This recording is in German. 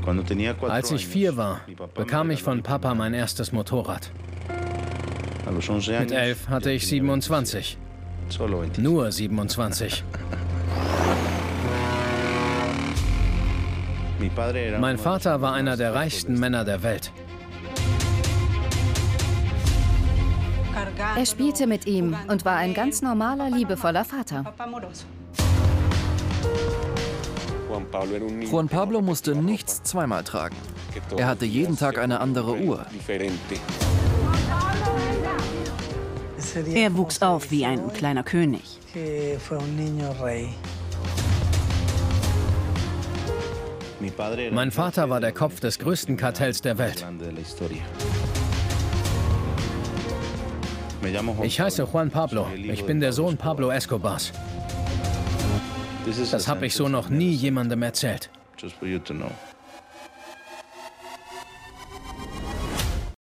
Als ich 4 war, bekam ich von Papa mein erstes Motorrad. Mit 11 hatte ich 27. Nur 27. Mein Vater war einer der reichsten Männer der Welt. Er spielte mit ihm und war ein ganz normaler, liebevoller Vater. Juan Pablo musste nichts zweimal tragen. Er hatte jeden Tag eine andere Uhr. Er wuchs auf wie ein kleiner König. Mein Vater war der Kopf des größten Kartells der Welt. Ich heiße Juan Pablo. Ich bin der Sohn Pablo Escobars. Das habe ich so noch nie jemandem erzählt.